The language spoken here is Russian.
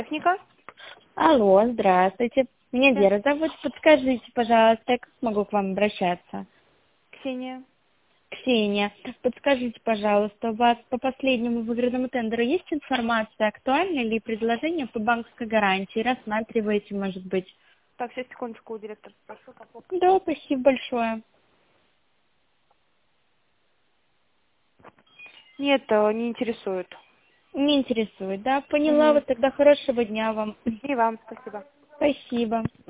Техника? Алло, здравствуйте. Меня Да. Вера зовут. Подскажите, пожалуйста, как могу к вам обращаться? Ксения. Ксения, подскажите, пожалуйста, у вас по последнему выигранному тендеру есть информация, актуальна ли предложение по банковской гарантии? Рассматриваете, может быть? Так, сейчас секундочку, директор, прошу попов. Да, спасибо большое. Нет, не интересует. Не интересует, да? Поняла, Угу. вот тогда хорошего дня вам. И вам спасибо. Спасибо.